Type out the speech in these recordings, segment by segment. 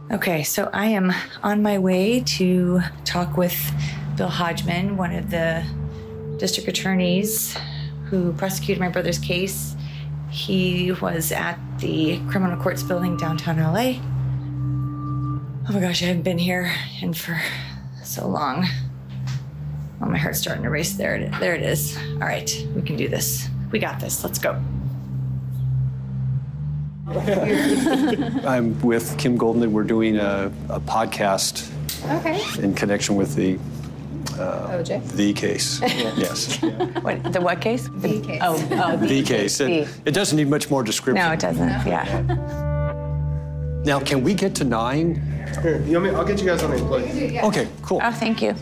Okay, so I am on my way to talk with Bill Hodgman, one of the district attorneys who prosecuted my brother's case. He was at the criminal courts building downtown LA. Oh my gosh, I haven't been here in for so long. Oh, my heart's starting to race. There it is. All right, we can do this. We got this. Let's go. I'm with Kim Goldman. We're doing a podcast in connection with the OJ? The case. Yes. What, the what case? The case. The case. It doesn't need much more description. No, it doesn't. Yeah. Now, can we get to 9? Here, you want me? I'll get you guys on the plate. Okay, cool. Oh, thank you.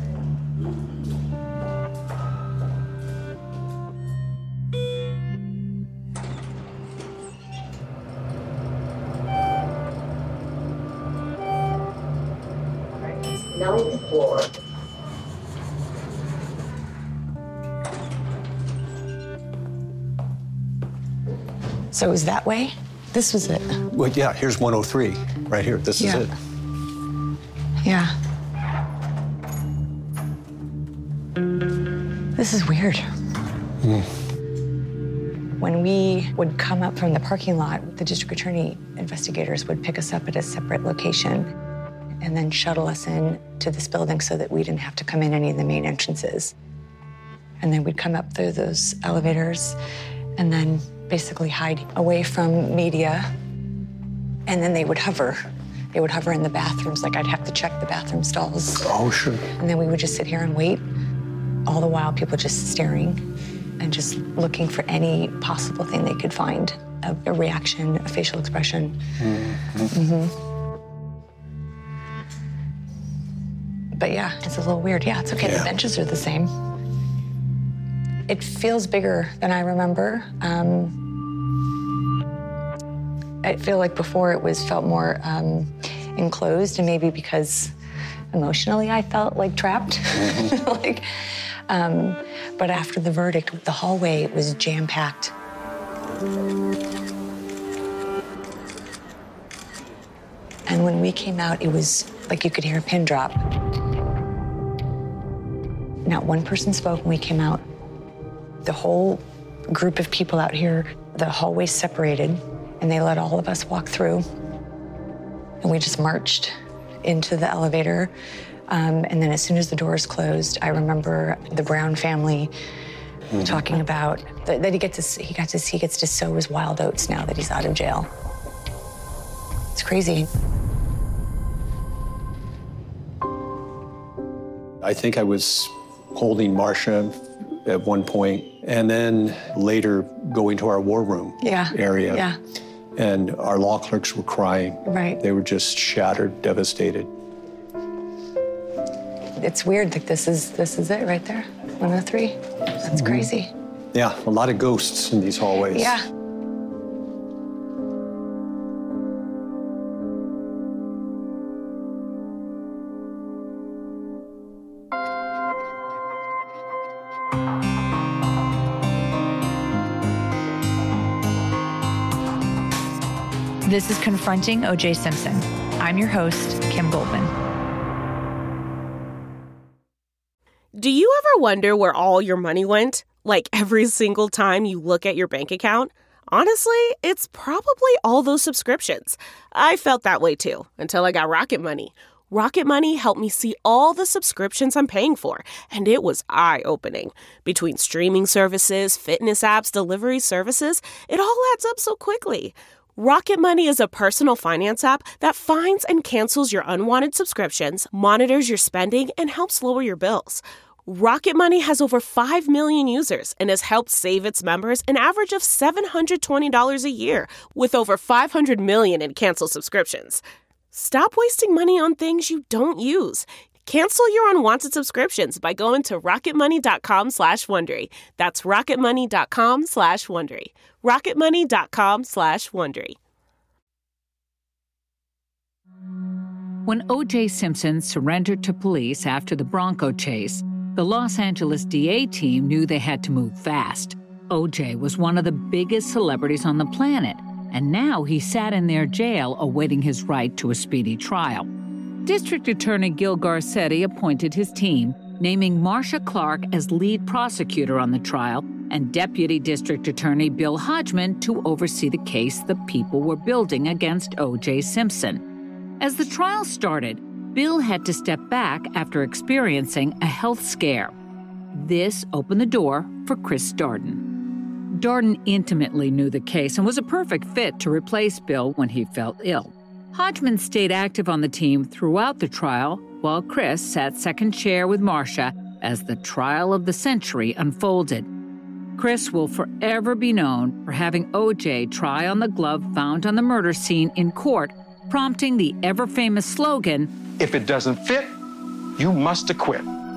Ninth floor. So it was that way? This was it? Well, yeah, here's 103 right here. This is it. Yeah. This is weird. When we would come up from the parking lot, the district attorney investigators would pick us up at a separate location and then shuttle us in to this building so that we didn't have to come in any of the main entrances. And then we'd come up through those elevators and then basically hide away from media. And then they would hover. They would hover in the bathrooms, like I'd have to check the bathroom stalls. Oh, sure. And then we would just sit here and wait, all the while people just staring and just looking for any possible thing they could find, a reaction, a facial expression. But yeah, it's a little weird. Yeah, it's okay. Yeah. The benches are the same. It feels bigger than I remember. I feel like before it felt more enclosed, and maybe because emotionally I felt like trapped. But after the verdict, the hallway was jam-packed. And when we came out, it was like you could hear a pin drop. Not one person spoke when we came out. The whole group of people out here, the hallway separated, and they let all of us walk through. And we just marched into the elevator. And then as soon as the doors closed, I remember the Brown family talking about that he gets to sow his wild oats now that he's out of jail. It's crazy. I think I was holding Marcia at one point, and then later going to our war room area. Yeah. And our law clerks were crying. Right. They were just shattered, devastated. It's weird, like this is it right there, 103. That's crazy. Yeah, a lot of ghosts in these hallways. Yeah. This is Confronting O.J. Simpson. I'm your host, Kim Goldman. Do you ever wonder where all your money went? Like every single time you look at your bank account? Honestly, it's probably all those subscriptions. I felt that way too, until I got Rocket Money. Rocket Money helped me see all the subscriptions I'm paying for, and it was eye-opening. Between streaming services, fitness apps, delivery services, it all adds up so quickly. Rocket Money is a personal finance app that finds and cancels your unwanted subscriptions, monitors your spending, and helps lower your bills. Rocket Money has over 5 million users and has helped save its members an average of $720 a year, with over 500 million in canceled subscriptions. Stop wasting money on things you don't use. Cancel your unwanted subscriptions by going to rocketmoney.com/Wondery. That's rocketmoney.com/Wondery. rocketmoney.com/Wondery. When O.J. Simpson surrendered to police after the Bronco chase, the Los Angeles DA team knew they had to move fast. O.J. was one of the biggest celebrities on the planet, and now he sat in their jail awaiting his right to a speedy trial. District Attorney Gil Garcetti appointed his team, naming Marsha Clark as lead prosecutor on the trial and Deputy District Attorney Bill Hodgman to oversee the case the people were building against O.J. Simpson. As the trial started, Bill had to step back after experiencing a health scare. This opened the door for Chris Darden. Darden intimately knew the case and was a perfect fit to replace Bill when he felt ill. Hodgman stayed active on the team throughout the trial, while Chris sat second chair with Marsha as the trial of the century unfolded. Chris will forever be known for having O.J. try on the glove found on the murder scene in court, prompting the ever-famous slogan, "If it doesn't fit, you must acquit."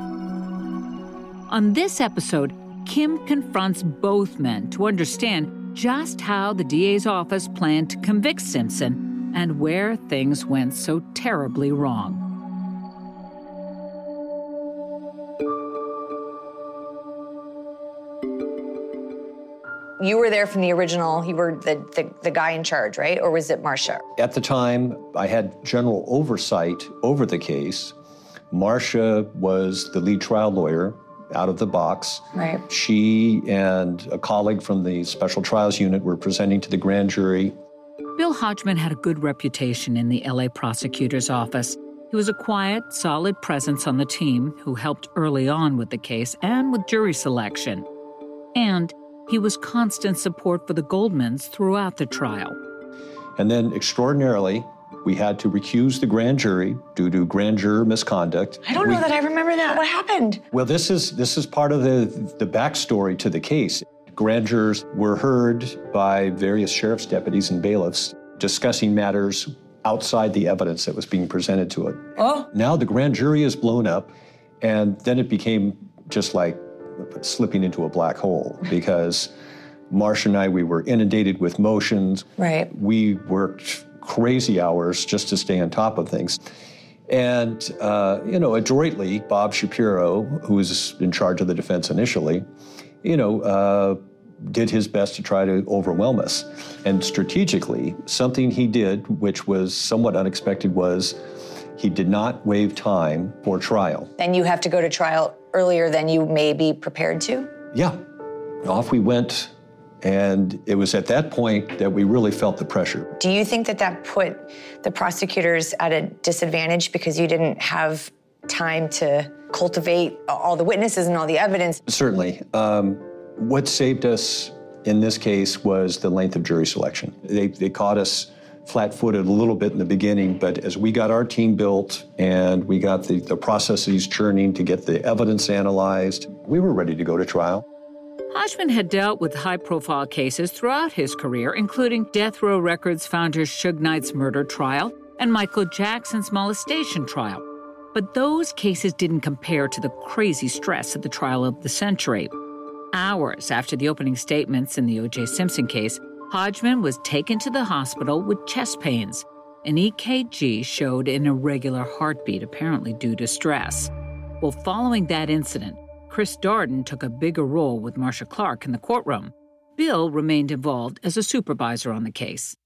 On this episode, Kim confronts both men to understand just how the DA's office planned to convict Simpson and where things went so terribly wrong. You were there from the original, you were the guy in charge, right? Or was it Marsha? At the time, I had general oversight over the case. Marsha was the lead trial lawyer out of the box. Right. She and a colleague from the Special Trials Unit were presenting to the grand jury. Bill Hodgman had a good reputation in the LA prosecutor's office. He was a quiet, solid presence on the team who helped early on with the case and with jury selection. And he was constant support for the Goldmans throughout the trial. And then, extraordinarily, we had to recuse the grand jury due to grand juror misconduct. I don't know that I remember that. What happened? Well, this is part of the backstory to the case. Grand jurors were heard by various sheriff's deputies and bailiffs discussing matters outside the evidence that was being presented to it. Oh. Now the grand jury is blown up, and then it became just like slipping into a black hole because Marsha and I, we were inundated with motions. Right. We worked crazy hours just to stay on top of things. And, adroitly, Bob Shapiro, who was in charge of the defense initially, did his best to try to overwhelm us. And strategically, something he did, which was somewhat unexpected, was he did not waive time for trial. Then you have to go to trial earlier than you may be prepared to? Yeah. Off we went. And it was at that point that we really felt the pressure. Do you think that put the prosecutors at a disadvantage because you didn't have time to cultivate all the witnesses and all the evidence? Certainly. What saved us in this case was the length of jury selection. They caught us flat-footed a little bit in the beginning, but as we got our team built and we got the processes churning to get the evidence analyzed, we were ready to go to trial. Hodgman had dealt with high-profile cases throughout his career, including Death Row Records founder Suge Knight's murder trial and Michael Jackson's molestation trial. But those cases didn't compare to the crazy stress of the trial of the century. Hours after the opening statements in the O.J. Simpson case, Hodgman was taken to the hospital with chest pains. An EKG showed an irregular heartbeat, apparently due to stress. Well, following that incident, Chris Darden took a bigger role with Marsha Clark in the courtroom. Bill remained involved as a supervisor on the case.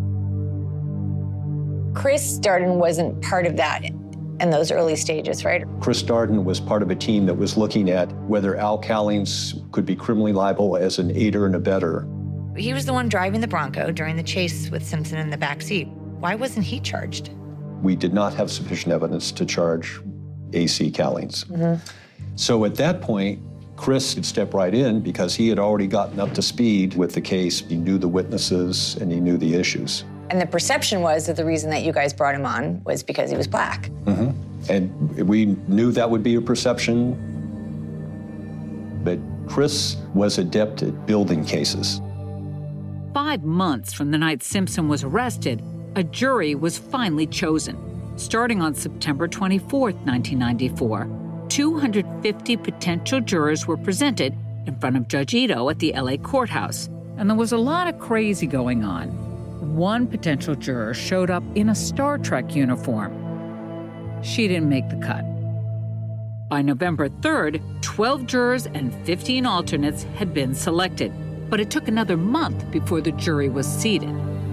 Chris Darden wasn't part of that in those early stages, right? Chris Darden was part of a team that was looking at whether Al Callings could be criminally liable as an aider and abettor. He was the one driving the Bronco during the chase with Simpson in the back seat. Why wasn't he charged? We did not have sufficient evidence to charge A.C. Callings. Mm-hmm. So at that point, Chris could step right in because he had already gotten up to speed with the case. He knew the witnesses and he knew the issues. And the perception was that the reason that you guys brought him on was because he was black. Mm-hmm. And we knew that would be a perception, but Chris was adept at building cases. 5 months from the night Simpson was arrested, a jury was finally chosen. Starting on September 24, 1994, 250 potential jurors were presented in front of Judge Ito at the LA courthouse, and there was a lot of crazy going on. One potential juror showed up in a Star Trek uniform. She didn't make the cut. By November 3rd, 12 jurors and 15 alternates had been selected, but it took another month before the jury was seated.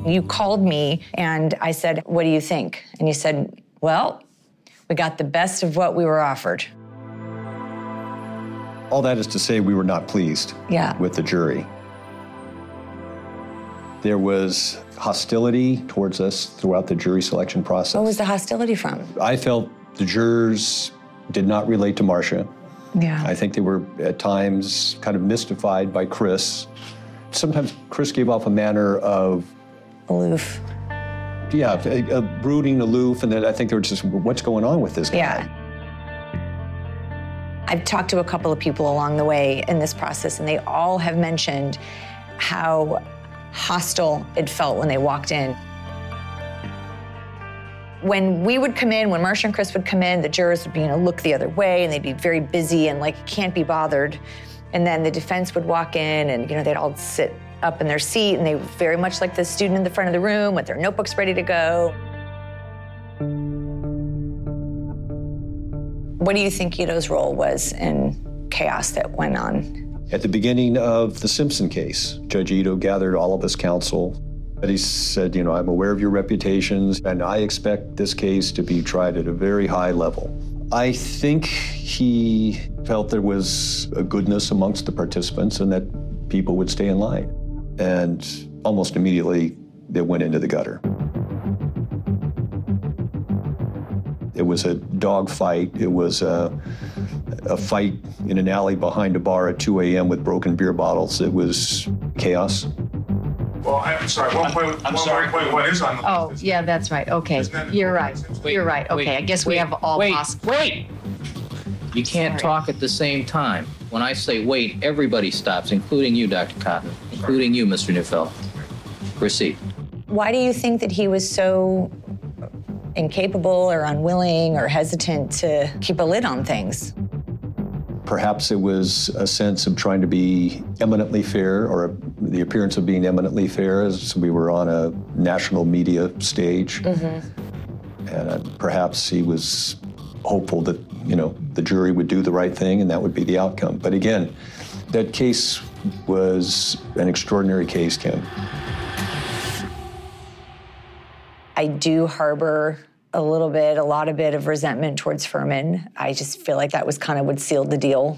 You called me and I said, what do you think? And you said, well, we got the best of what we were offered. All that is to say we were not pleased with the jury. There was hostility towards us throughout the jury selection process. What was the hostility from? I felt the jurors did not relate to Marcia. Yeah. I think they were at times kind of mystified by Chris. Sometimes Chris gave off a manner of... aloof. Yeah, brooding, aloof, and then I think they were just, what's going on with this guy? Yeah. I've talked to a couple of people along the way in this process, and they all have mentioned how hostile it felt when they walked in. When we would come in, when Marcia and Chris would come in, the jurors would be, look the other way, and they'd be very busy and can't be bothered. And then the defense would walk in, and they'd all sit up in their seat, and they were very much like the student in the front of the room with their notebooks ready to go. What do you think Ito's role was in chaos that went on? At the beginning of the Simpson case, Judge Ito gathered all of his counsel. And he said, I'm aware of your reputations, and I expect this case to be tried at a very high level. I think he felt there was a goodness amongst the participants and that people would stay in line. And almost immediately, they went into the gutter. It was a dog fight. It was a fight in an alley behind a bar at 2 a.m. with broken beer bottles. It was chaos. Well, I'm sorry. What is on the Oh, yeah, that's right. Okay, you're right. You're right. Okay, I guess we have all possible. Wait! You can't talk at the same time. When I say wait, everybody stops, including you, Dr. Cotton, including you, Mr. Neufeld. Proceed. Why do you think that he was so incapable or unwilling or hesitant to keep a lid on things? Perhaps it was a sense of trying to be eminently fair, or the appearance of being eminently fair, as we were on a national media stage. Mm-hmm. And perhaps he was hopeful that, the jury would do the right thing and that would be the outcome. But again, that case was an extraordinary case, Kim. I do harbor a lot of resentment towards Fuhrman. I just feel like that was kind of what sealed the deal.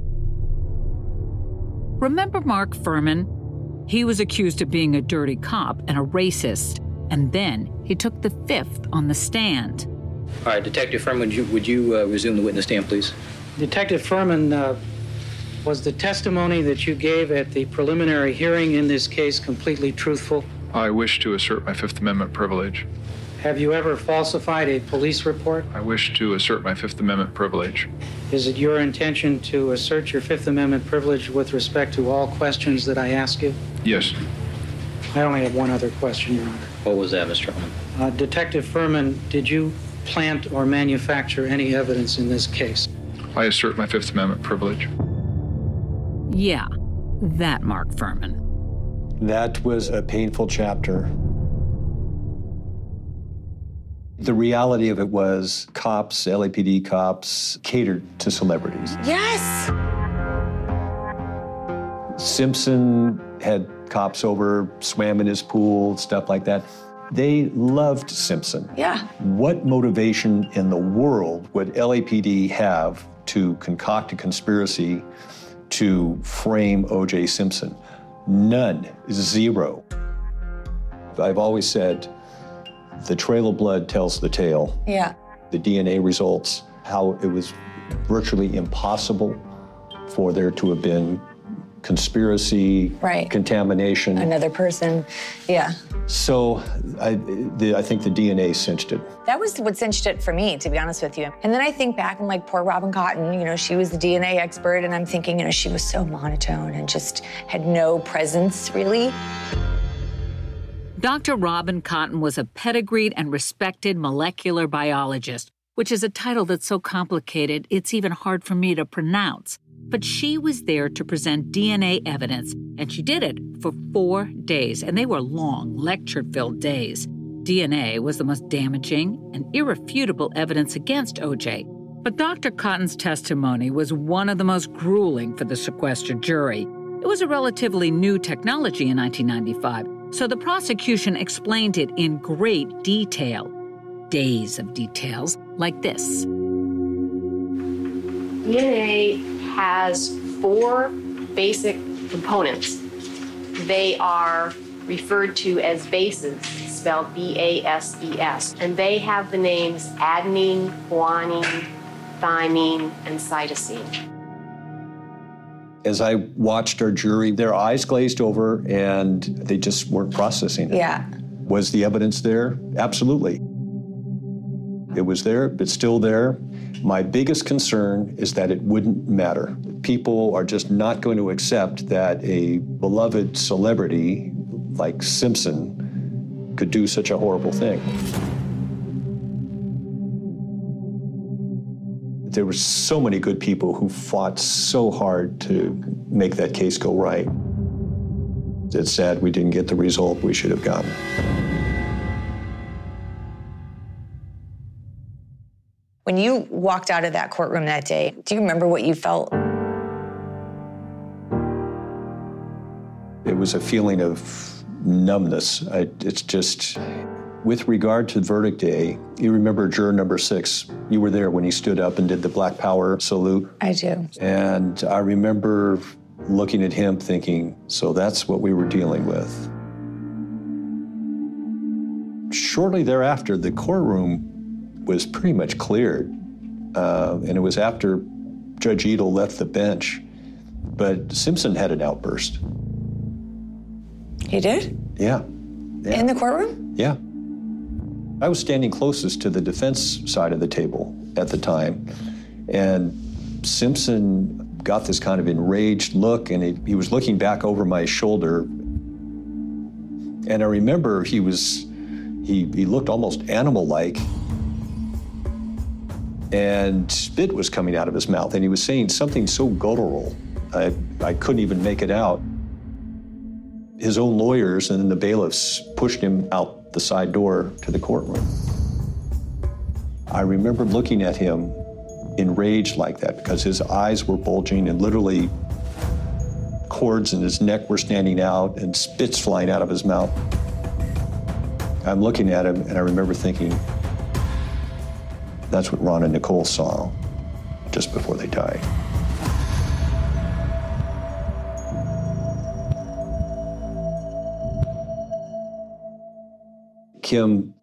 Remember Mark Fuhrman? He was accused of being a dirty cop and a racist, and then he took the fifth on the stand. All right, Detective Fuhrman, would you resume the witness stand, please? Detective Fuhrman, was the testimony that you gave at the preliminary hearing in this case completely truthful? I wish to assert my Fifth Amendment privilege. Have you ever falsified a police report? I wish to assert my Fifth Amendment privilege. Is it your intention to assert your Fifth Amendment privilege with respect to all questions that I ask you? Yes. I only have one other question, Your Honor. What was that, Mr. Fuhrman? Detective Fuhrman, did you plant or manufacture any evidence in this case? I assert my Fifth Amendment privilege. Yeah, that Mark Fuhrman. That was a painful chapter. The reality of it was cops, LAPD cops, catered to celebrities. Yes! Simpson had cops over, swam in his pool, stuff like that. They loved Simpson. Yeah. What motivation in the world would LAPD have to concoct a conspiracy to frame O.J. Simpson? None. Zero. I've always said, the trail of blood tells the tale. Yeah. The DNA results, how it was virtually impossible for there to have been conspiracy, right, contamination. Another person, yeah. So I think the DNA cinched it. That was what cinched it for me, to be honest with you. And then I think back and poor Robin Cotton, she was the DNA expert, and I'm thinking, she was so monotone and just had no presence, really. Dr. Robin Cotton was a pedigreed and respected molecular biologist, which is a title that's so complicated it's even hard for me to pronounce. But she was there to present DNA evidence, and she did it for 4 days, and they were long, lecture-filled days. DNA was the most damaging and irrefutable evidence against O.J., but Dr. Cotton's testimony was one of the most grueling for the sequestered jury. It was a relatively new technology in 1995, So the prosecution explained it in great detail. Days of details like this. DNA has 4 basic components. They are referred to as bases, spelled B-A-S-E-S, and they have the names adenine, guanine, thymine, and cytosine. As I watched our jury, their eyes glazed over and they just weren't processing it. Yeah. Was the evidence there? Absolutely. It was there, it's still there. My biggest concern is that it wouldn't matter. People are just not going to accept that a beloved celebrity like Simpson could do such a horrible thing. There were so many good people who fought so hard to make that case go right. It's sad we didn't get the result we should have gotten. When you walked out of that courtroom that day, do you remember what you felt? It was a feeling of numbness. It's just, with regard to verdict day, you remember juror number 6. You were there when he stood up and did the Black Power salute. I do. And I remember looking at him thinking, so that's what we were dealing with. Shortly thereafter, the courtroom was pretty much cleared. And it was after Judge Edel left the bench. But Simpson had an outburst. He did? Yeah. In the courtroom? Yeah. I was standing closest to the defense side of the table at the time. And Simpson got this kind of enraged look, and he was looking back over my shoulder. And I remember he looked almost animal-like. And spit was coming out of his mouth, and he was saying something so guttural, I couldn't even make it out. His own lawyers and then the bailiffs pushed him out the side door to the courtroom. I remember looking at him enraged like that because his eyes were bulging and literally cords in his neck were standing out and spit's flying out of his mouth. I'm looking at him and I remember thinking, that's what Ron and Nicole saw just before they died. Kim,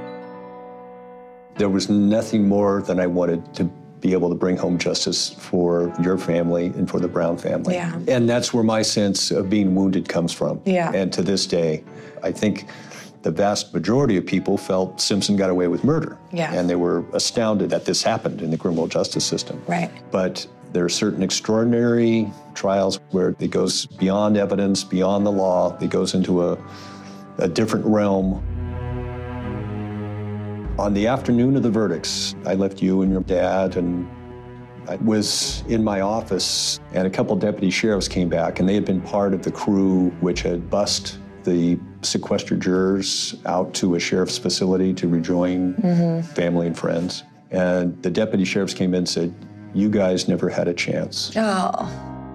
there was nothing more than I wanted to be able to bring home justice for your family and for the Brown family. Yeah. And that's where my sense of being wounded comes from. Yeah. And to this day, I think the vast majority of people felt Simpson got away with murder. Yeah. And they were astounded that this happened in the criminal justice system. Right. But there are certain extraordinary trials where it goes beyond evidence, beyond the law. It goes into a different realm. On the afternoon of the verdicts, I left you and your dad, and I was in my office, and a couple deputy sheriffs came back, and they had been part of the crew which had bussed the sequestered jurors out to a sheriff's facility to rejoin family and friends. And the deputy sheriffs came in and said, you guys never had a chance. Oh.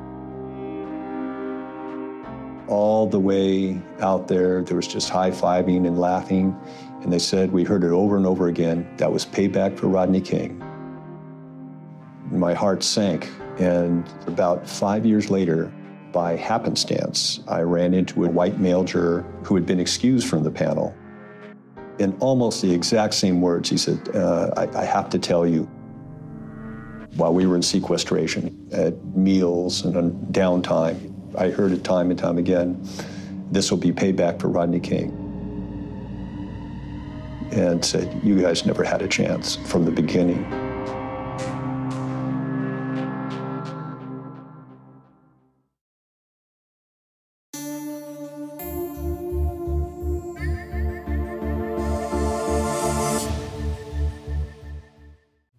All the way out there was just high-fiving and laughing. And they said, we heard it over and over again, that was payback for Rodney King. My heart sank. And about 5 years later, by happenstance, I ran into a white male juror who had been excused from the panel. In almost the exact same words, he said, I have to tell you, while we were in sequestration, at meals and on downtime, I heard it time and time again, this will be payback for Rodney King. And said, you guys never had a chance from the beginning.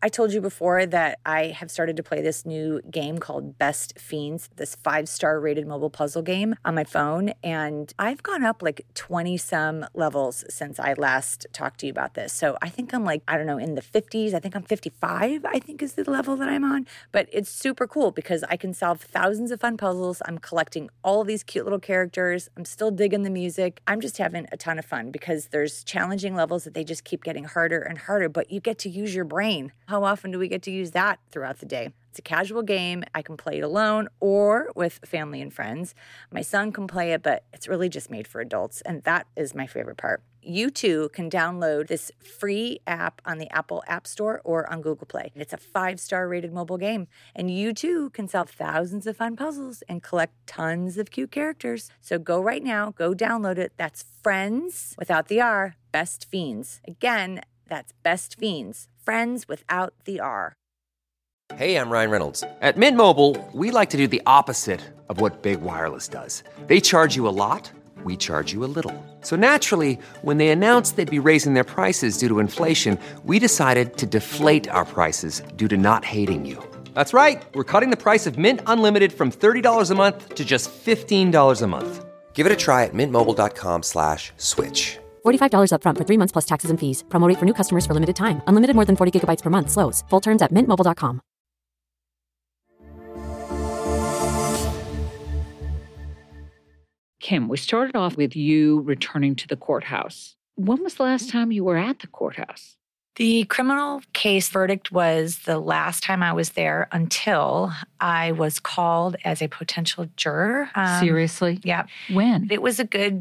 I told you before that I have started to play this new game called Best Fiends, this 5-star rated mobile puzzle game on my phone. And I've gone up like 20-some levels since I last talked to you about this. So I think I'm like, I don't know, in the 50s. I think I'm 55, I think is the level that I'm on. But it's super cool because I can solve thousands of fun puzzles. I'm collecting all of these cute little characters. I'm still digging the music. I'm just having a ton of fun because there's challenging levels that they just keep getting harder and harder, but you get to use your brain. How often do we get to use that throughout the day? It's a casual game. I can play it alone or with family and friends. My son can play it, but it's really just made for adults, and that is my favorite part. You too can download this free app on the Apple App Store or on Google Play. It's a 5-star rated mobile game, and you too can solve thousands of fun puzzles and collect tons of cute characters. So go right now, go download it. That's Friends without the R, Best Fiends. Again, that's Best Fiends, Friends without the R. Hey, I'm Ryan Reynolds. At Mint Mobile, we like to do the opposite of what Big Wireless does. They charge you a lot, we charge you a little. So naturally, when they announced they'd be raising their prices due to inflation, we decided to deflate our prices due to not hating you. That's right. We're cutting the price of Mint Unlimited from $30 a month to just $15 a month. Give it a try at mintmobile.com/switch. $45 up front for 3 months plus taxes and fees. Promo rate for new customers for limited time. Unlimited more than 40 gigabytes per month. Slows full terms at mintmobile.com. Kim, we started off with you returning to the courthouse. When was the last time you were at the courthouse? The criminal case verdict was the last time I was there until I was called as a potential juror. Seriously? Yeah. When? It was a good,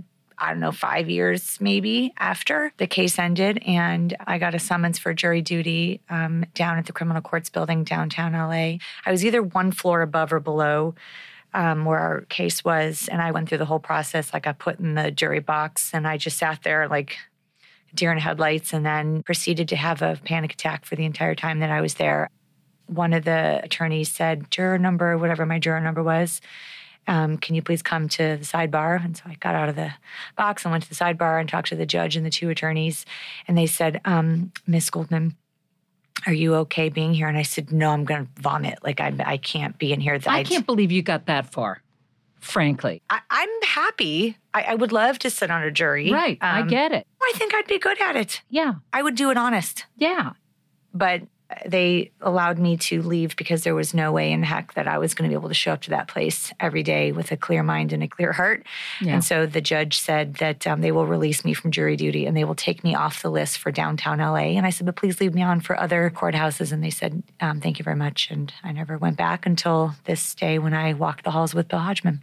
5 years maybe after the case ended, and I got a summons for jury duty down at the criminal courts building downtown LA. I was either one floor above or below where our case was, and I went through the whole process. I got put in the jury box, and I just sat there like deer in headlights, and then proceeded to have a panic attack for the entire time that I was there. One of the attorneys said, juror number, whatever my juror number was, can you please come to the sidebar? And so I got out of the box and went to the sidebar and talked to the judge and the 2 attorneys. And they said, Miss Goldman, are you okay being here? And I said, no, I'm going to vomit. Like, I can't be in here. I can't believe you got that far, frankly. I'm happy. I would love to sit on a jury. Right, I get it. I think I'd be good at it. Yeah. I would do it honest. Yeah. But they allowed me to leave because there was no way in heck that I was going to be able to show up to that place every day with a clear mind and a clear heart. Yeah. And so the judge said that they will release me from jury duty and they will take me off the list for downtown LA. And I said, but please leave me on for other courthouses. And they said, thank you very much. And I never went back until this day when I walked the halls with Bill Hodgman.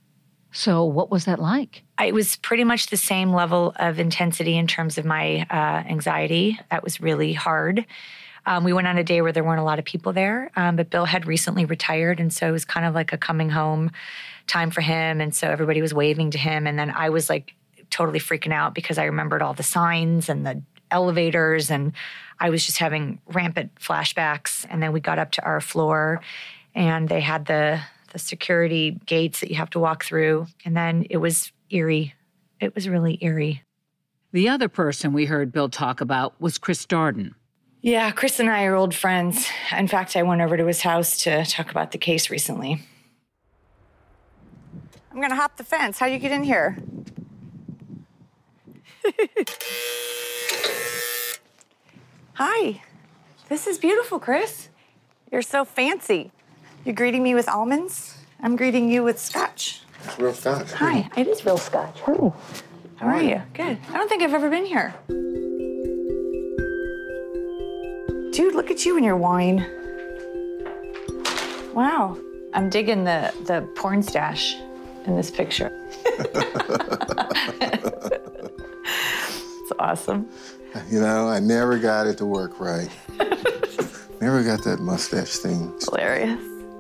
So what was that like? It was pretty much the same level of intensity in terms of my anxiety. That was really hard. We went on a day where there weren't a lot of people there, but Bill had recently retired, and so it was kind of like a coming home time for him, and so everybody was waving to him, and then I was like totally freaking out because I remembered all the signs and the elevators, and I was just having rampant flashbacks. And then we got up to our floor, and they had the security gates that you have to walk through, and then it was eerie. It was really eerie. The other person we heard Bill talk about was Chris Darden. Yeah, Chris and I are old friends. In fact, I went over to his house to talk about the case recently. I'm going to hop the fence. How do you get in here? Hi. This is beautiful, Chris. You're so fancy. You're greeting me with almonds. I'm greeting you with scotch. It's real scotch. Hi. It is real scotch. Hi. How are you? Good. I don't think I've ever been here. Dude, look at you and your wine. Wow. I'm digging the porn stash in this picture. It's awesome. You know, I never got it to work right. Never got that mustache thing. Hilarious.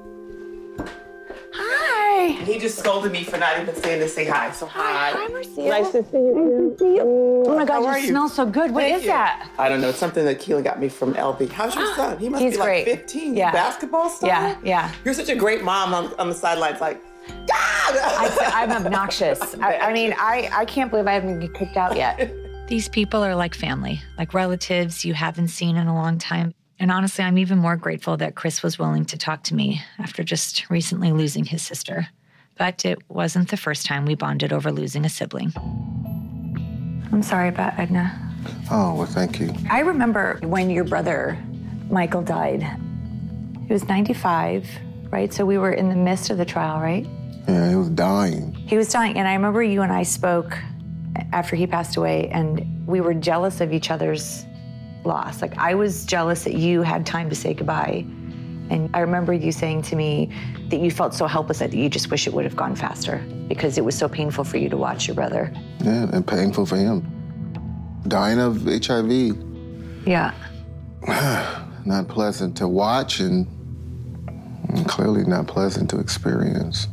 He just scolded me for not even saying to say hi. So hi. Hi, Marcia. Nice to see you. Nice to see you. Oh my God, you smell so good. What Thank is you. that? I don't know. It's something that Keelan got me from LB. How's your son? He must He's be like great. 15. Yeah. Basketball star? Yeah. You're such a great mom on the sidelines, like, I'm obnoxious. I can't believe I haven't been kicked out yet. These people are like family, like relatives you haven't seen in a long time. And honestly, I'm even more grateful that Chris was willing to talk to me after just recently losing his sister. But it wasn't the first time we bonded over losing a sibling. I'm sorry about Edna. Oh, well, thank you. I remember when your brother, Michael, died. He was 95, right? So we were in the midst of the trial, right? Yeah, he was dying. He was dying, and I remember you and I spoke after he passed away, and we were jealous of each other's loss. Like, I was jealous that you had time to say goodbye. And I remember you saying to me that you felt so helpless that you just wish it would have gone faster because it was so painful for you to watch your brother. Yeah, and painful for him. Dying of HIV. Yeah. Not pleasant to watch and clearly not pleasant to experience.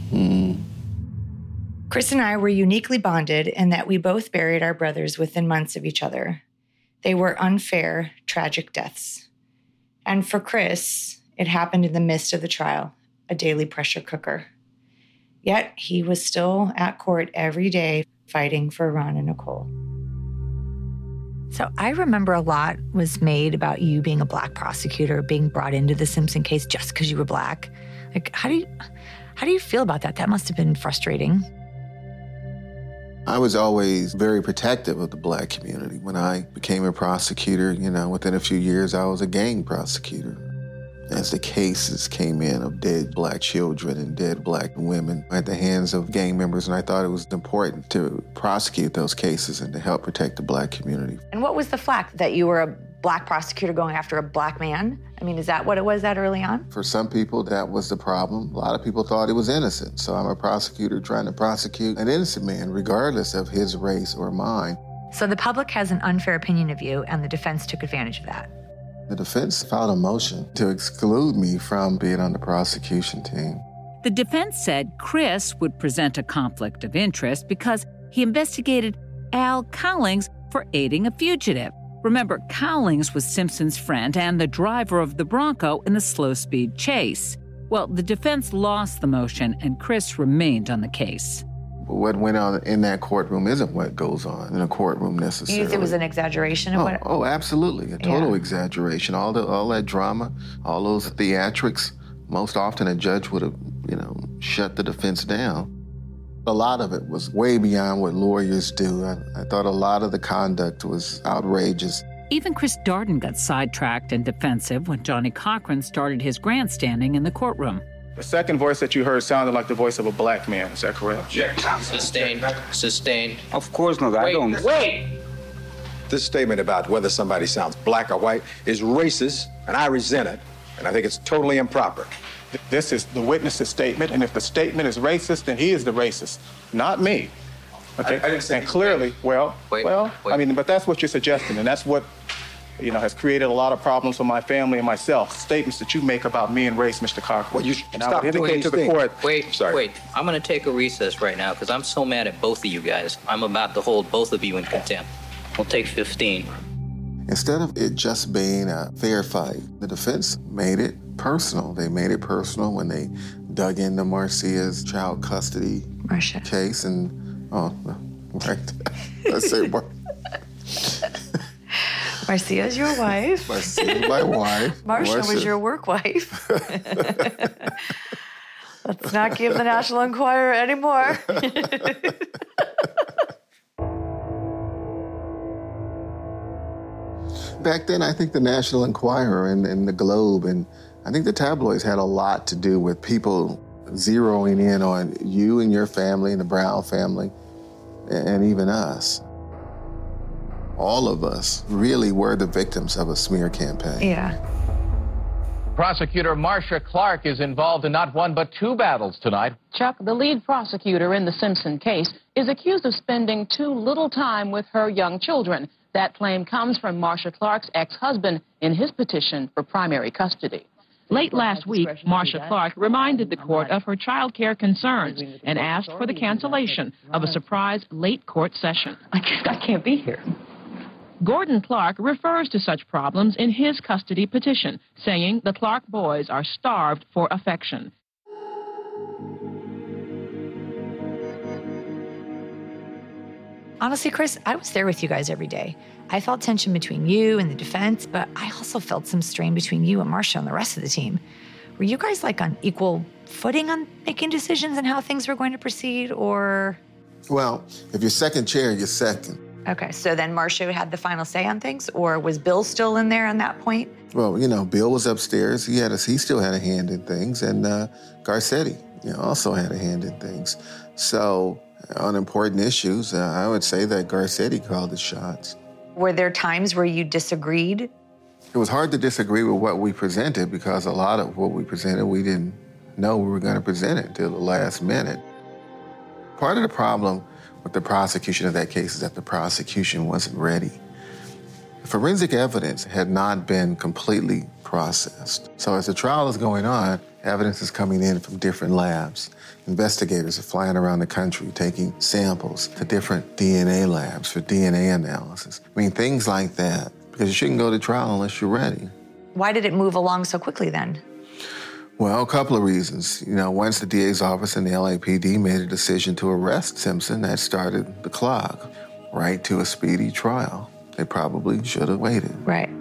Chris and I were uniquely bonded in that we both buried our brothers within months of each other. They were unfair, tragic deaths. And for Chris, it happened in the midst of the trial, a daily pressure cooker. Yet he was still at court every day fighting for Ron and Nicole. So I remember a lot was made about you being a Black prosecutor, being brought into the Simpson case just because you were Black. Like, how do you feel about that? That must have been frustrating. I was always very protective of the Black community. When I became a prosecutor, within a few years, I was a gang prosecutor. As the cases came in of dead Black children and dead Black women at the hands of gang members, and I thought it was important to prosecute those cases and to help protect the Black community. And what was the flack? That you were a Black prosecutor going after a Black man? I mean, is that what it was that early on? For some people, that was the problem. A lot of people thought he was innocent. So I'm a prosecutor trying to prosecute an innocent man, regardless of his race or mine. So the public has an unfair opinion of you, and the defense took advantage of that. The defense filed a motion to exclude me from being on the prosecution team. The defense said Chris would present a conflict of interest because he investigated Al Cowlings for aiding a fugitive. Remember, Cowlings was Simpson's friend and the driver of the Bronco in the slow-speed chase. Well, the defense lost the motion, and Chris remained on the case. What went on in that courtroom isn't what goes on in a courtroom necessarily. You think it was an exaggeration of what? Oh, absolutely. A total exaggeration. All that drama, all those theatrics. Most often a judge would have, shut the defense down. A lot of it was way beyond what lawyers do. I thought a lot of the conduct was outrageous. Even Chris Darden got sidetracked and defensive when Johnny Cochran started his grandstanding in the courtroom. The second voice that you heard sounded like the voice of a Black man. Is that correct? Object. Sustained. Of course not. I don't. Wait! This statement about whether somebody sounds Black or white is racist, and I resent it, and I think it's totally improper. This is the witness's statement, and if the statement is racist, then he is the racist, not me. Okay? I didn't say and clearly, but that's what you're suggesting, and that's what, has created a lot of problems for my family and myself. Statements that you make about me and race, Mr. Cochran. Well, you and stop I would indicate to the things. court. Wait. I'm going to take a recess right now because I'm so mad at both of you guys. I'm about to hold both of you in contempt. We'll take 15. Instead of it just being a fair fight, the defense made it personal. They made it personal when they dug into Marcia's child custody case and, let's say Marcia's your wife. Marcia's my wife. Marcia was your work wife. Let's not give the National Enquirer anymore. Back then, I think the National Enquirer and the Globe and I think the tabloids had a lot to do with people zeroing in on you and your family and the Brown family and even us. All of us really were the victims of a smear campaign. Yeah. Prosecutor Marcia Clark is involved in not one but two battles tonight. Chuck, the lead prosecutor in the Simpson case, is accused of spending too little time with her young children. That claim comes from Marcia Clark's ex-husband in his petition for primary custody. Late last week, Marcia Clark reminded the court of her child care concerns and asked for the cancellation of a surprise late court session. I can't be here. Gordon Clark refers to such problems in his custody petition, saying the Clark boys are starved for affection. Honestly, Chris, I was there with you guys every day. I felt tension between you and the defense, but I also felt some strain between you and Marcia and the rest of the team. Were you guys like on equal footing on making decisions and how things were going to proceed, or? Well, if you're second chair, you're second. Okay, so then Marcia had the final say on things, or was Bill still in there on that point? Well, Bill was upstairs. He still had a hand in things, and Garcetti, also had a hand in things. So on important issues, I would say that Garcetti called the shots. Were there times where you disagreed? It was hard to disagree with what we presented because a lot of what we presented, we didn't know we were going to present it until the last minute. Part of the problem with the prosecution of that case is that the prosecution wasn't ready. Forensic evidence had not been completely processed. So as the trial is going on, evidence is coming in from different labs. Investigators are flying around the country taking samples to different DNA labs for DNA analysis. I mean, things like that, because you shouldn't go to trial unless you're ready. Why did it move along so quickly then? Well, a couple of reasons. Once the DA's office and the LAPD made a decision to arrest Simpson, that started the clock right to a speedy trial. They probably should have waited. Right.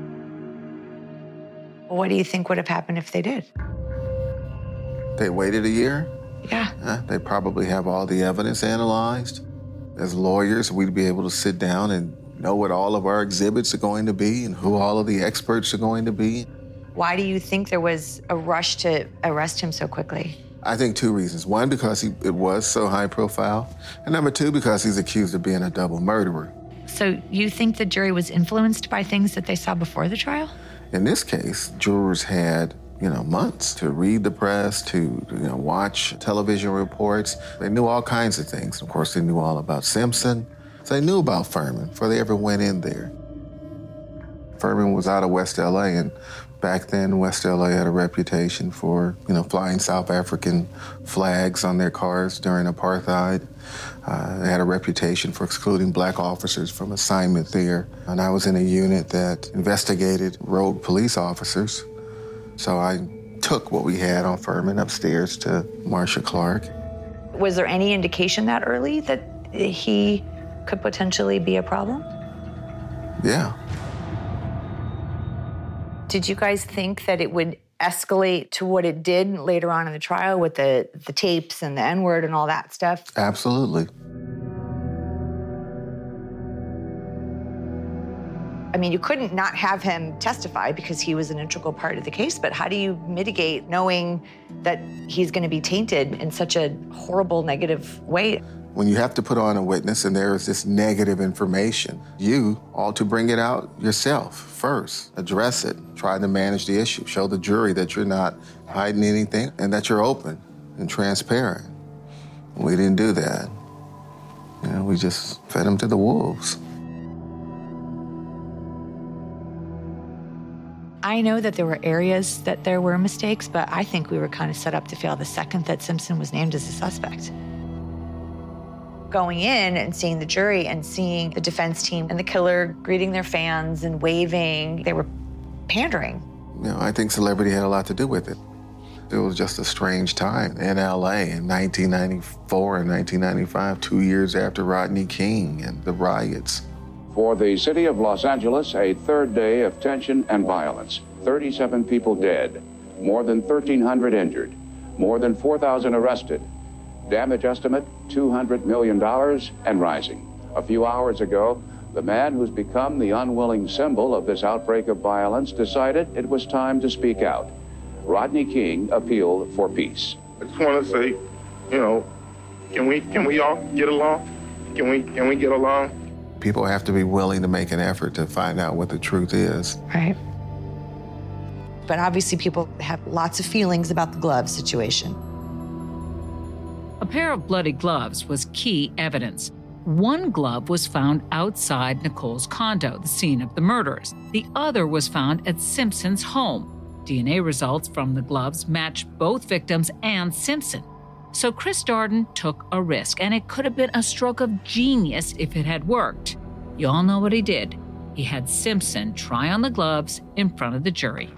What do you think would have happened if they did? They waited a year? Yeah. They probably have all the evidence analyzed. As lawyers, we'd be able to sit down and know what all of our exhibits are going to be and who all of the experts are going to be. Why do you think there was a rush to arrest him so quickly? I think two reasons. One, because it was so high profile. And number two, because he's accused of being a double murderer. So you think the jury was influenced by things that they saw before the trial? In this case, jurors had, months to read the press, to, watch television reports. They knew all kinds of things. Of course, they knew all about Simpson. So they knew about Furman before they ever went in there. Furman was out of West LA, and back then, West LA had a reputation for, flying South African flags on their cars during apartheid. They had a reputation for excluding black officers from assignment there. And I was in a unit that investigated rogue police officers. So I took what we had on Furman upstairs to Marcia Clark. Was there any indication that early that he could potentially be a problem? Yeah. Did you guys think that it would escalate to what it did later on in the trial with the tapes and the N-word and all that stuff? Absolutely. I mean, you couldn't not have him testify because he was an integral part of the case, but how do you mitigate knowing that he's going to be tainted in such a horrible, negative way? When you have to put on a witness and there is this negative information, you ought to bring it out yourself first. Address it. Try to manage the issue. Show the jury that you're not hiding anything and that you're open and transparent. We didn't do that. We just fed them to the wolves. I know that there were areas that there were mistakes, but I think we were kind of set up to fail the second that Simpson was named as a suspect. Going in and seeing the jury and seeing the defense team and the killer greeting their fans and waving, they were pandering. I think celebrity had a lot to do with it. It was just a strange time in LA in 1994 and 1995, 2 years after Rodney King and the riots. For the city of Los Angeles, a third day of tension and violence. 37 people dead, more than 1,300 injured, more than 4,000 arrested. Damage estimate, $200 million and rising. A few hours ago, the man who's become the unwilling symbol of this outbreak of violence decided it was time to speak out. Rodney King appealed for peace. I just want to say, can we all get along? Can we get along? People have to be willing to make an effort to find out what the truth is. Right. But obviously people have lots of feelings about the glove situation. A pair of bloody gloves was key evidence. One glove was found outside Nicole's condo, the scene of the murders. The other was found at Simpson's home. DNA results from the gloves matched both victims and Simpson. So Chris Darden took a risk, and it could have been a stroke of genius if it had worked. You all know what he did. He had Simpson try on the gloves in front of the jury.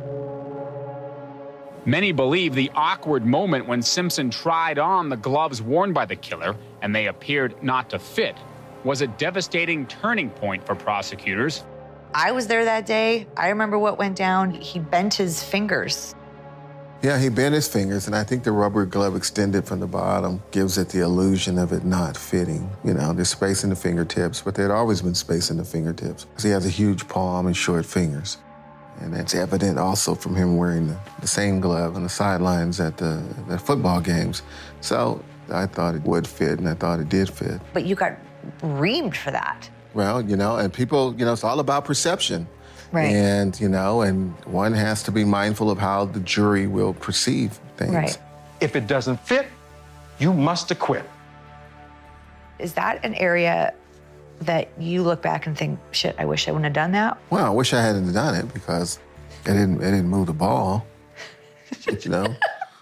Many believe the awkward moment when Simpson tried on the gloves worn by the killer and they appeared not to fit was a devastating turning point for prosecutors. I was there that day. I remember what went down. He bent his fingers. Yeah, he bent his fingers, and I think the rubber glove extended from the bottom gives it the illusion of it not fitting. You know, there's space in the fingertips, but there'd always been space in the fingertips because he has a huge palm and short fingers. And that's evident also from him wearing the same glove on the sidelines at the football games. So I thought it would fit, and I thought it did fit. But you got reamed for that. Well, you know, and people, you know, it's all about perception. Right. And, you know, and one has to be mindful of how the jury will perceive things. Right. If it doesn't fit, you must acquit. Is that an area that you look back and think, shit, I wish I wouldn't have done that? Well, I wish I hadn't done it because it didn't move the ball. You know?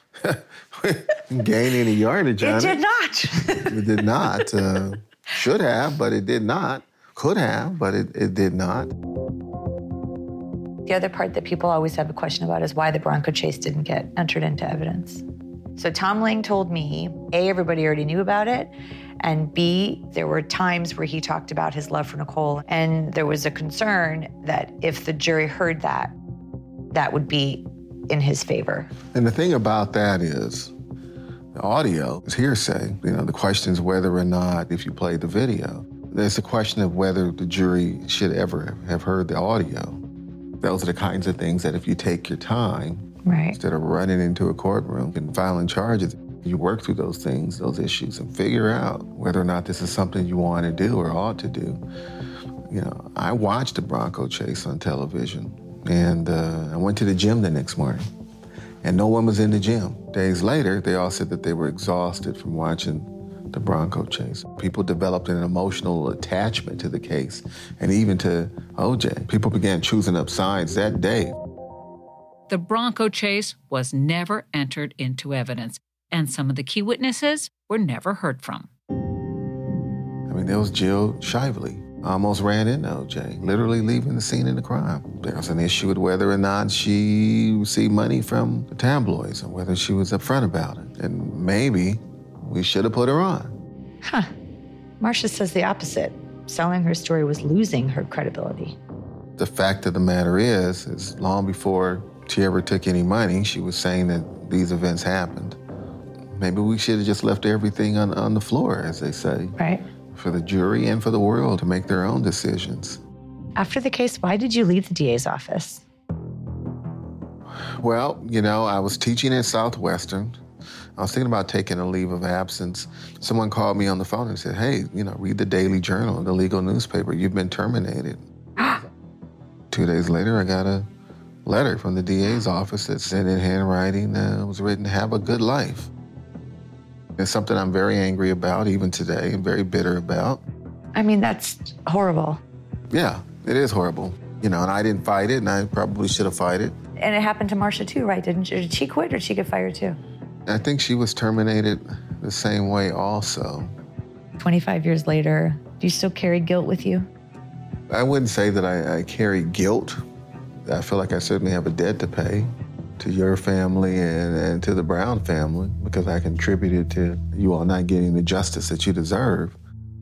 Gain any yardage on it. It did not. It did not. Should have, but it did not. Could have, but it did not. The other part that people always have a question about is why the Bronco chase didn't get entered into evidence. So Tom Lang told me, A, everybody already knew about it, and B, there were times where he talked about his love for Nicole, and there was a concern that if the jury heard that, that would be in his favor. And the thing about that is, the audio is hearsay. You know, the question is whether or not, if you play the video, there's a question of whether the jury should ever have heard the audio. Those are the kinds of things that if you take your time, right, instead of running into a courtroom and filing charges, you work through those things, those issues, and figure out whether or not this is something you want to do or ought to do. You know, I watched the Bronco chase on television, and I went to the gym the next morning, and no one was in the gym. Days later, they all said that they were exhausted from watching the Bronco chase. People developed an emotional attachment to the case and even to OJ. People began choosing up sides that day. The Bronco chase was never entered into evidence, and some of the key witnesses were never heard from. I mean, there was Jill Shively. Almost ran into OJ, literally leaving the scene of the crime. There was an issue with whether or not she received money from the tabloids and whether she was upfront about it. And maybe we should have put her on. Huh. Marcia says the opposite. Selling her story was losing her credibility. The fact of the matter is long before she ever took any money, she was saying that these events happened. Maybe we should have just left everything on the floor, as they say. Right. For the jury and for the world to make their own decisions. After the case, why did you leave the DA's office? Well, you know, I was teaching at Southwestern. I was thinking about taking a leave of absence. Someone called me on the phone and said, hey, you know, read the Daily Journal, the legal newspaper. You've been terminated. 2 days later, I got a letter from the DA's office that said in handwriting, it was written, have a good life. It's something I'm very angry about, even today, and very bitter about. I mean, that's horrible. Yeah, it is horrible. You know, and I didn't fight it, and I probably should have fought it. And it happened to Marcia too, right? Didn't she? Did she quit or did she get fired too? I think she was terminated the same way also. 25 years later, do you still carry guilt with you? I wouldn't say that I carry guilt. I feel like I certainly have a debt to pay to your family and to the Brown family because I contributed to you all not getting the justice that you deserve.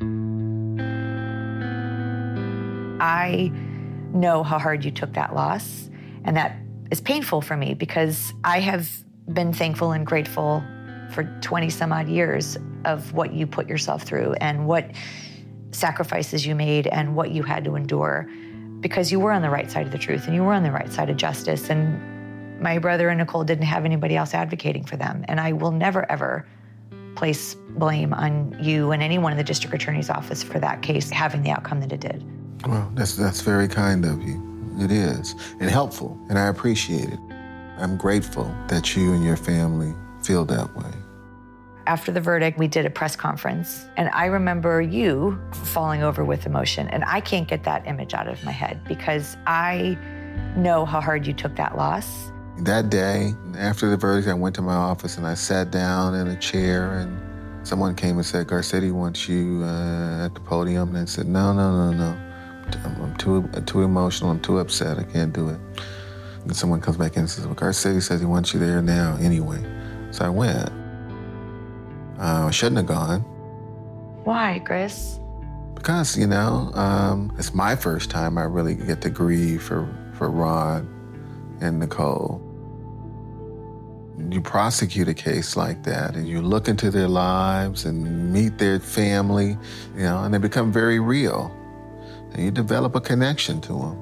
I know how hard you took that loss, and that is painful for me because I have been thankful and grateful for 20 some odd years of what you put yourself through and what sacrifices you made and what you had to endure because you were on the right side of the truth and you were on the right side of justice. And my brother and Nicole didn't have anybody else advocating for them. And I will never, ever place blame on you and anyone in the district attorney's office for that case having the outcome that it did. Well, that's very kind of you. It is, and helpful, and I appreciate it. I'm grateful that you and your family feel that way. After the verdict, we did a press conference, and I remember you falling over with emotion, and I can't get that image out of my head because I know how hard you took that loss. That day, after the verdict, I went to my office and I sat down in a chair, and someone came and said, Garcetti wants you at the podium, and I said, no. I'm too emotional, I'm too upset, I can't do it. And someone comes back in and says, well, Garcetti says he wants you there now anyway. So I went. I shouldn't have gone. Why, Chris? Because, it's my first time I really get to grieve for Ron and Nicole. You prosecute a case like that and you look into their lives and meet their family, and they become very real. And you develop a connection to them.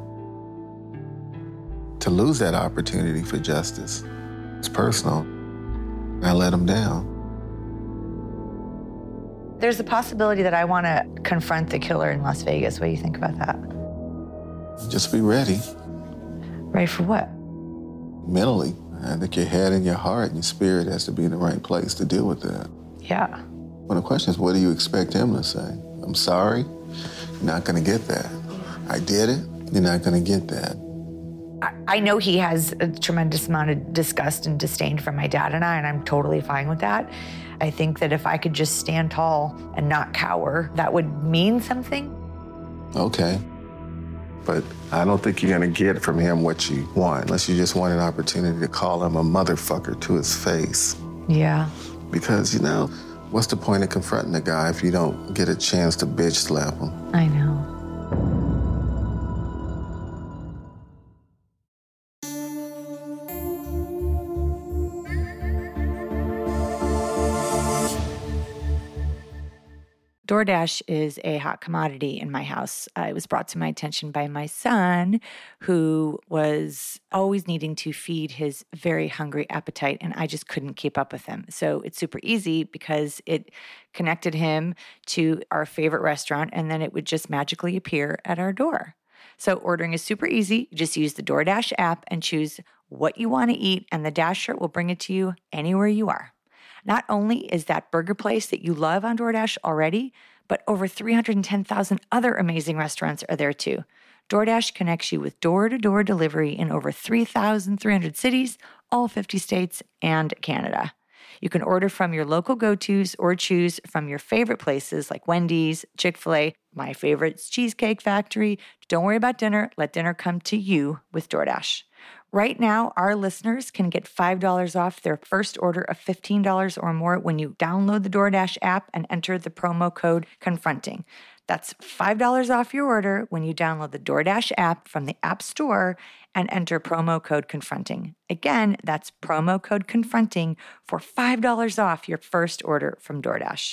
To lose that opportunity for justice, it's personal. I let them down. There's a possibility that I want to confront the killer in Las Vegas. What do you think about that? Just be ready. Ready for what? Mentally. I think your head and your heart and your spirit has to be in the right place to deal with that. Yeah. Well, the question is, what do you expect him to say? I'm sorry? You're not going to get that. I did it. You're not going to get that. I know he has a tremendous amount of disgust and disdain for my dad and I'm totally fine with that. I think that if I could just stand tall and not cower, that would mean something. Okay. But I don't think you're going to get from him what you want, unless you just want an opportunity to call him a motherfucker to his face. Yeah. Because, what's the point of confronting a guy if you don't get a chance to bitch slap him? I know. DoorDash is a hot commodity in my house. It was brought to my attention by my son, who was always needing to feed his very hungry appetite, and I just couldn't keep up with him. So it's super easy because it connected him to our favorite restaurant, and then it would just magically appear at our door. So ordering is super easy. You just use the DoorDash app and choose what you want to eat, and the Dasher will bring it to you anywhere you are. Not only is that burger place that you love on DoorDash already, but over 310,000 other amazing restaurants are there too. DoorDash connects you with door-to-door delivery in over 3,300 cities, all 50 states, and Canada. You can order from your local go-tos or choose from your favorite places like Wendy's, Chick-fil-A, my favorite's Cheesecake Factory. Don't worry about dinner. Let dinner come to you with DoorDash. Right now, our listeners can get $5 off their first order of $15 or more when you download the DoorDash app and enter the promo code CONFRONTING. That's $5 off your order when you download the DoorDash app from the App Store and enter promo code CONFRONTING. Again, that's promo code CONFRONTING for $5 off your first order from DoorDash.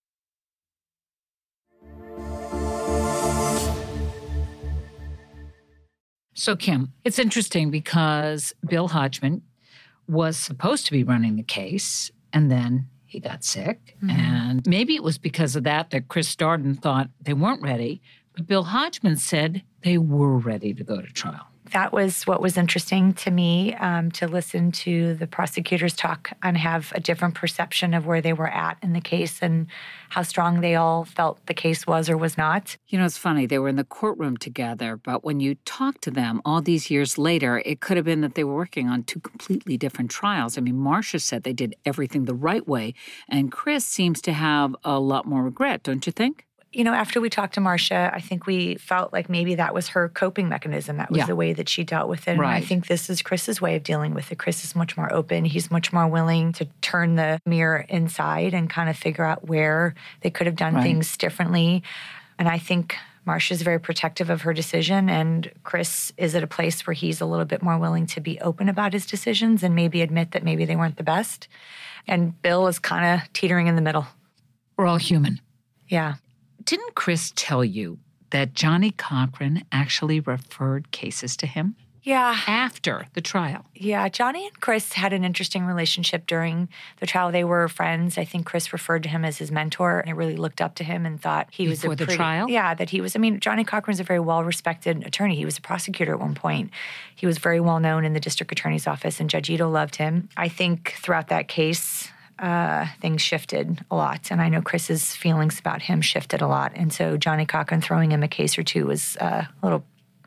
So, Kim, it's interesting because Bill Hodgman was supposed to be running the case, and then he got sick. Mm-hmm. And maybe it was because of that Chris Darden thought they weren't ready. But Bill Hodgman said they were ready to go to trial. That was what was interesting to me, to listen to the prosecutors talk and have a different perception of where they were at in the case and how strong they all felt the case was or was not. It's funny. They were in the courtroom together, but when you talk to them all these years later, it could have been that they were working on two completely different trials. I mean, Marcia said they did everything the right way, and Chris seems to have a lot more regret, don't you think? After we talked to Marcia, I think we felt like maybe that was her coping mechanism. That was the way that she dealt with it. Right. And I think this is Chris's way of dealing with it. Chris is much more open. He's much more willing to turn the mirror inside and kind of figure out where they could have done things differently. And I think Marcia's very protective of her decision, and Chris is at a place where he's a little bit more willing to be open about his decisions and maybe admit that maybe they weren't the best. And Bill is kind of teetering in the middle. We're all human. Yeah. Didn't Chris tell you that Johnnie Cochran actually referred cases to him? Yeah. After the trial. Yeah, Johnny and Chris had an interesting relationship during the trial. They were friends. I think Chris referred to him as his mentor and really looked up to him and thought he was Before the trial? Yeah, that he was, Johnnie Cochran's a very well-respected attorney. He was a prosecutor at one point. He was very well-known in the district attorney's office, and Judge Ito loved him. I think throughout that case, things shifted a lot. And I know Chris's feelings about him shifted a lot. And so Johnnie Cochran throwing him a case or two was a little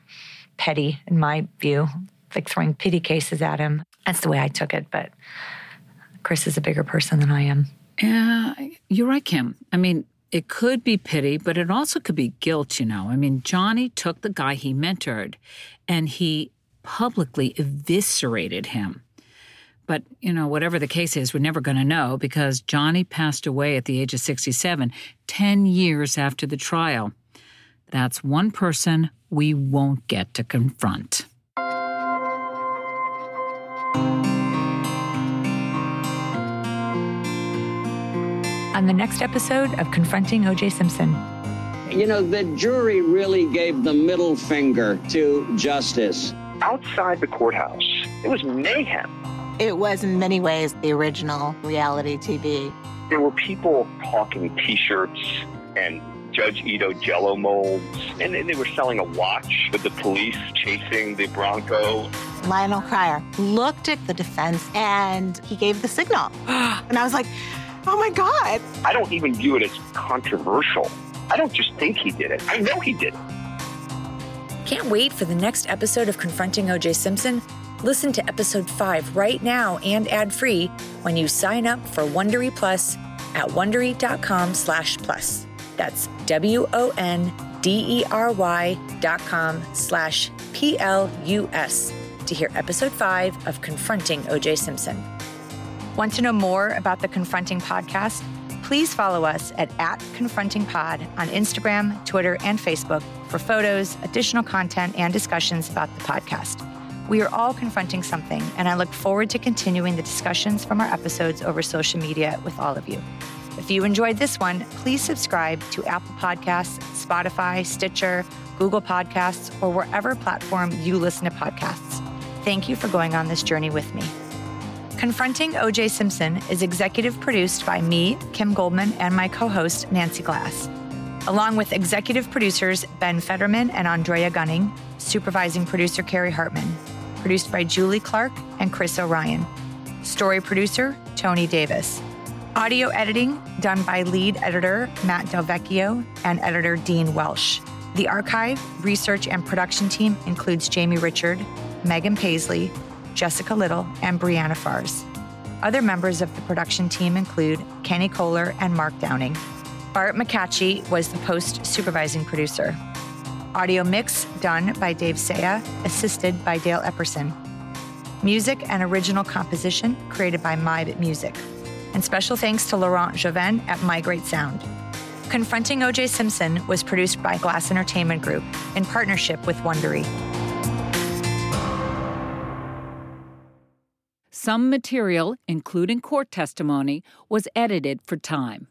petty in my view, like throwing pity cases at him. That's the way I took it. But Chris is a bigger person than I am. Yeah, you're right, Kim. It could be pity, but it also could be guilt, Johnny took the guy he mentored and he publicly eviscerated him. But, whatever the case is, we're never going to know because Johnny passed away at the age of 67, 10 years after the trial. That's one person we won't get to confront. On the next episode of Confronting O.J. Simpson. You know, the jury really gave the middle finger to justice. Outside the courthouse, it was mayhem. It was in many ways the original reality TV. There were people hawking T-shirts and Judge Ito Jell-O molds, and they were selling a watch with the police chasing the Bronco. Lionel Cryer looked at the defense and he gave the signal. And I was like, oh my God. I don't even view it as controversial. I don't just think he did it. I know he did it. Can't wait for the next episode of Confronting O.J. Simpson? Listen to episode 5 right now and ad-free when you sign up for Wondery Plus at Wondery.com/plus. That's WONDERY.com/PLUS to hear episode 5 of Confronting O.J. Simpson. Want to know more about the Confronting podcast? Please follow us at @ConfrontingPod on Instagram, Twitter, and Facebook for photos, additional content, and discussions about the podcast. We are all confronting something, and I look forward to continuing the discussions from our episodes over social media with all of you. If you enjoyed this one, please subscribe to Apple Podcasts, Spotify, Stitcher, Google Podcasts, or wherever platform you listen to podcasts. Thank you for going on this journey with me. Confronting O.J. Simpson is executive produced by me, Kim Goldman, and my co-host, Nancy Glass, along with executive producers Ben Fetterman and Andrea Gunning, supervising producer Carrie Hartman, produced by Julie Clark and Chris O'Ryan, story producer Tony Davis, audio editing done by lead editor Matt Delvecchio and editor Dean Welsh. The archive, research, and production team includes Jamie Richard, Megan Paisley, Jessica Little, and Brianna Fars. Other members of the production team include Kenny Kohler and Mark Downing. Bart McCatchy was the post-supervising producer. Audio mix done by Dave Saya, assisted by Dale Epperson. Music and original composition created by MyBit Music. And special thanks to Laurent Joven at My Great Sound. Confronting O.J. Simpson was produced by Glass Entertainment Group in partnership with Wondery. Some material, including court testimony, was edited for time.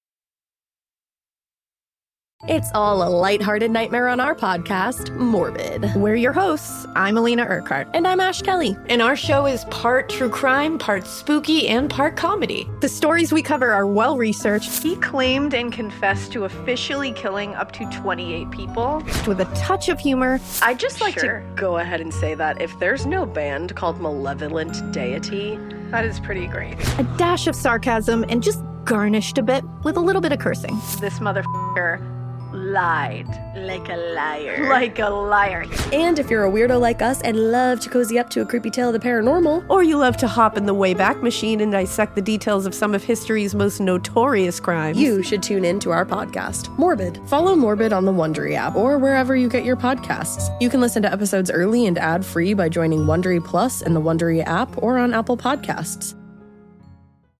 It's all a lighthearted nightmare on our podcast, Morbid. We're your hosts. I'm Alina Urquhart. And I'm Ash Kelly. And our show is part true crime, part spooky, and part comedy. The stories we cover are well-researched. He claimed and confessed to officially killing up to 28 people. With a touch of humor. I'd just like to go ahead and say that if there's no band called Malevolent Deity, that is pretty great. A dash of sarcasm and just garnished a bit with a little bit of cursing. This motherfucker lied. Like a liar. Like a liar. And if you're a weirdo like us and love to cozy up to a creepy tale of the paranormal, or you love to hop in the Wayback Machine and dissect the details of some of history's most notorious crimes, you should tune in to our podcast, Morbid. Follow Morbid on the Wondery app or wherever you get your podcasts. You can listen to episodes early and ad-free by joining Wondery Plus in the Wondery app or on Apple Podcasts.